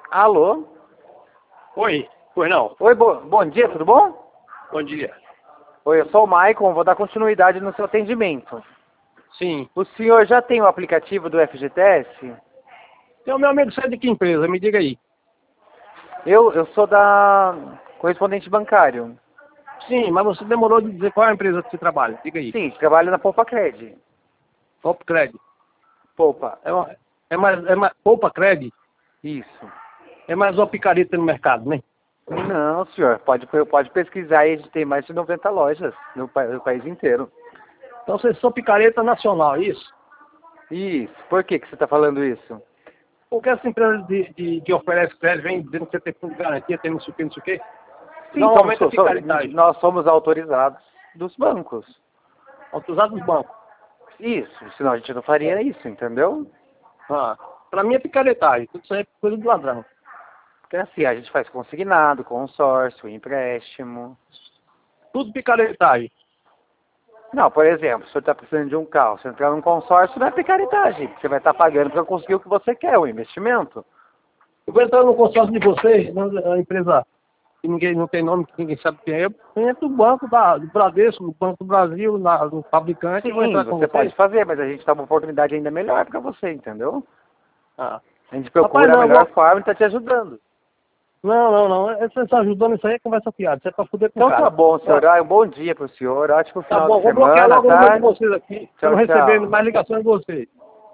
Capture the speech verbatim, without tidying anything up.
Alô? Oi, pois não. Oi, bo bom dia, tudo bom? Bom dia. Oi, eu sou o Maicon, vou dar continuidade no seu atendimento. Sim. O senhor já tem o aplicativo do F G T S? Então, meu amigo, você é de que empresa? Me diga aí. Eu, eu sou da correspondente bancário. Sim, mas você demorou de dizer qual é a empresa que você trabalha. Diga aí. Sim, trabalho na Poupa Cred. Poupa Cred. Poupa. É, uma, é mais, é mais, Poupa Cred Isso. é mais uma picareta no mercado, né? Não, senhor, pode, pode pesquisar aí, a gente tem mais de noventa lojas no, pa no país inteiro. Então vocês são picareta nacional, é isso? Isso. Por que, que você está falando isso? Porque essa empresa de, de, que oferece crédito vem dizendo que você tem fundo de garantia, tem não sei o que, não sei o que. Sim, Normalmente somos, é so- picaretagem. nós somos autorizados dos bancos. Autorizado dos bancos. Isso, senão a gente não faria isso, entendeu? Ah, pra mim é picaretagem. Tudo isso aí é coisa do ladrão. Porque assim, a gente faz consignado, consórcio, empréstimo. Tudo picaretagem. Não, por exemplo, se você está precisando de um carro, você entrar num consórcio, não é picaretagem. Você vai estar pagando para conseguir o que você quer, o investimento. Eu vou entrar no consórcio de vocês, a empresa que ninguém não tem nome, que ninguém sabe quem é. Eu entro no banco da, do Bradesco, no Banco do Brasil, na, no fabricante, e vou Sim, entrar com você vocês. pode fazer, mas a gente dá uma oportunidade ainda melhor para você, entendeu? Ah. A gente Rapaz, procura não, a eu melhor vou... forma e está te ajudando. não, não, não. Você está ajudando, isso aí é conversa fiada. Isso é para fuder com o Então cara. tá bom, senhor. Ó, Ah, um bom dia para o senhor, ótimo tá final bom, de vou bloquear semana, logo o número de tá? vocês aqui, para Tchau, não receber tchau. mais ligações de vocês.